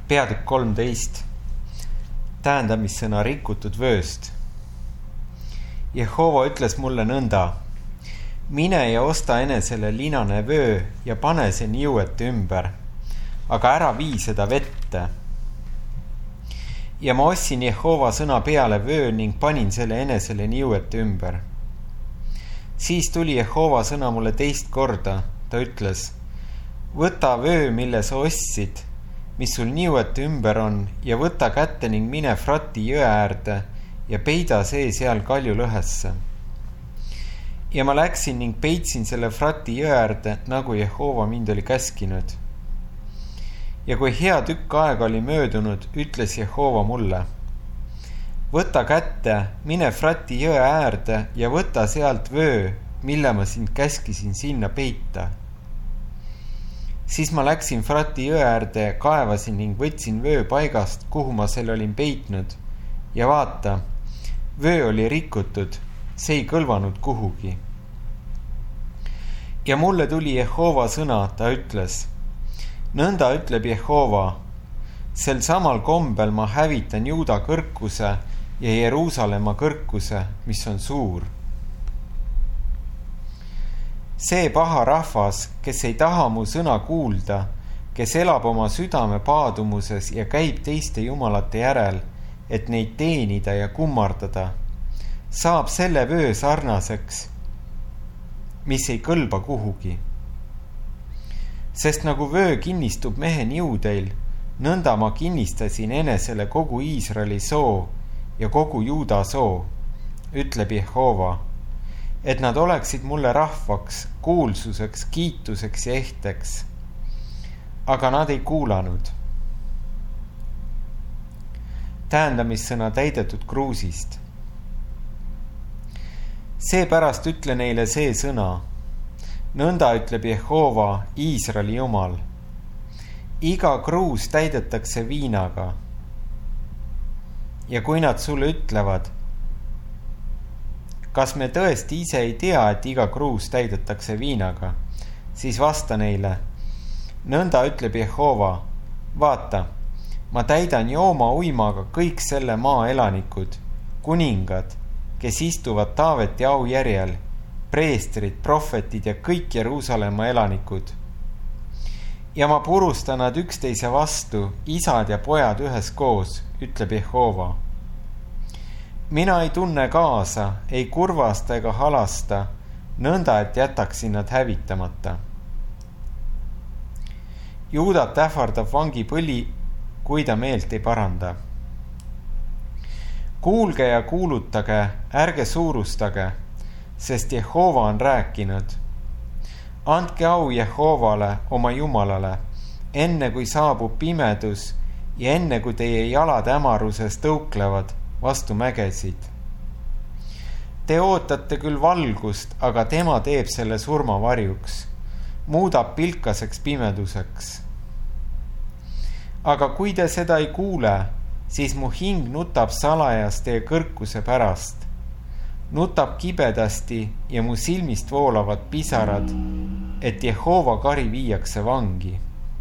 Peatükk 13. Tähendamissõna rikutud vööst. Jehova ütles mulle nõnda: mine ja osta enesele linane vöö ja pane see niuete ümber, aga ära vii seda vette. Ja ma ostsin Jehova sõna peale vöö ning panin selle enesele niuete ümber. Siis tuli Jehova sõna mulle teist korda. Ta ütles: võta vöö, mille sa ostsid, mis sul niuete ümber on, ja võta kätte ning mine Frati jõe äärde ja peida see seal kaljulõhesse. Ja ma läksin ning peitsin selle Frati jõe äärde, nagu Jehova mind oli käskinud. Ja kui hea tükk aega oli möödunud, ütles Jehova mulle: võta kätte, mine Frati jõe äärde ja võta sealt vöö, mille ma sind käskisin sinna peita. Siis ma läksin Frati jõe äärde, kaevasin ning võtsin vöö paigast, kuhu ma selle olin peitnud. Ja vaata, vöö oli rikutud, see ei kõlvanud kuhugi. Ja mulle tuli Jehova sõna, ta ütles: nõnda ütleb Jehova, sel samal kombel ma hävitan Juuda kõrkuse ja Jeruusalemma kõrkuse, mis on suur. See paha rahvas, kes ei taha mu sõna kuulda, kes elab oma südame paadumuses ja käib teiste jumalate järel, et neid teenida ja kummardada, saab selle vöö sarnaseks, mis ei kõlba kuhugi. Sest nagu vöö kinnistub mehe niudeil, nõnda ma kinnistasin enesele kogu Iisraeli soo ja kogu Juuda soo, ütleb Jehova, et nad oleksid mulle rahvaks, kuulsuseks, kiituseks ja ehteks. Aga nad ei kuulanud. Tähendamissõna täidetud kruusist. Seepärast ütle neile see sõna. Nõnda ütleb Jehova, Iisraeli jumal. Iga kruus täidetakse viinaga. Ja kui nad sulle ütlevad: kas me tõesti ise ei tea, et iga kruus täidetakse viinaga, siis vasta neile: nõnda ütleb Jehova, vaata, ma täidan jooma uimaga kõik selle maa elanikud, kuningad, kes istuvad Taaveti au järjel, preestrid, prohvetid ja kõik Jeruusalemma elanikud. Ja ma purustan nad üksteise vastu, isad ja pojad üheskoos, ütleb Jehova. Mina ei tunne kaasa, ei kurvasta ega halasta, nõnda, et jätaksin nad hävitamata. Juudat ähvardab vangipõli, kui ta meelt ei paranda. Kuulge ja kuulutage, ärge suurustage, sest Jehova on rääkinud. Andke au Jehovale, oma Jumalale, enne kui saabub pimedus ja enne kui teie jalad hämaruses tõuklevad vastu mägesid. Te ootate küll valgust, aga tema teeb selle surmavarjuks, muudab pilkaseks pimeduseks. Aga kui te seda ei kuule, siis mu hing nutab salajas teie kõrkuse pärast, nutab kibedasti ja mu silmist voolavad pisarad, et Jehova kari viiakse vangi.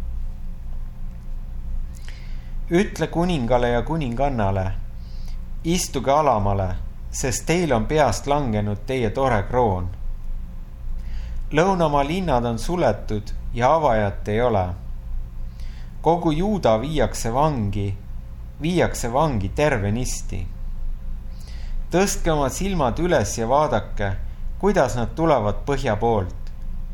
Ütle kuningale ja kuningannale: istuge alamale, sest teil on peast langenud teie tore kroon. Lõunamaa linnad on suletud ja avajat ei ole. Kogu Juuda viiakse vangi tervenisti. Tõstke oma silmad üles ja vaadake, kuidas nad tulevad põhja poolt.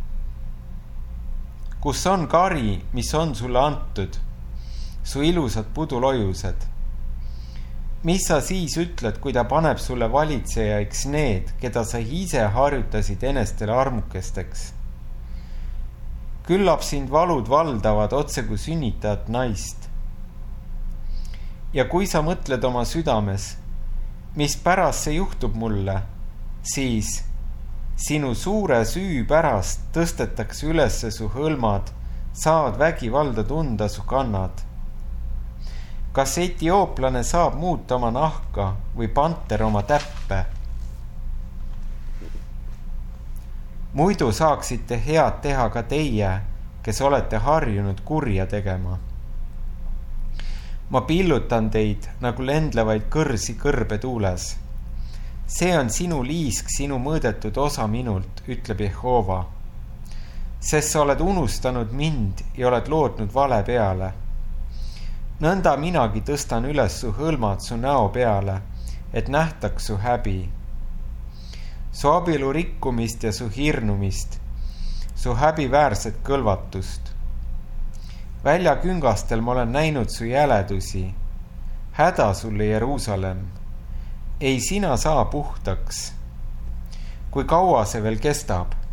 Kus on kari, mis on sulle antud, su ilusad pudulojused? Mis sa siis ütled, kui ta paneb sulle valitsejaiks need, keda sa ise harjutasid enestele armukesteks? Küllap sind valud valdavad otse kui sünnitajat naist. Ja kui sa mõtled oma südames, mis pärast see juhtub mulle, siis sinu suure süü pärast tõstetakse ülesse su hõlmad, saavad vägivalda tunda su kannad. Kas etiooplane saab muuta oma nahka või panter oma täppe? Muidu saaksite head teha ka teie, kes olete harjunud kurja tegema. ma pillutan teid nagu lendlevaid kõrsi kõrbetuules. See on sinu liisk, sinu mõõdetud osa minult, ütleb Jehova. Sest sa oled unustanud mind ja oled lootnud vale peale. Nõnda minagi tõstan üles su hõlmad su näo peale, et nähtaks su häbi. Su abielu rikkumist ja su hirnumist, su häbiväärset kõlvatust. Väljaküngastel ma olen näinud su jäledusi. Häda sulle, Jeruusalemm. Ei sina saa puhtaks. Kui kaua see veel kestab?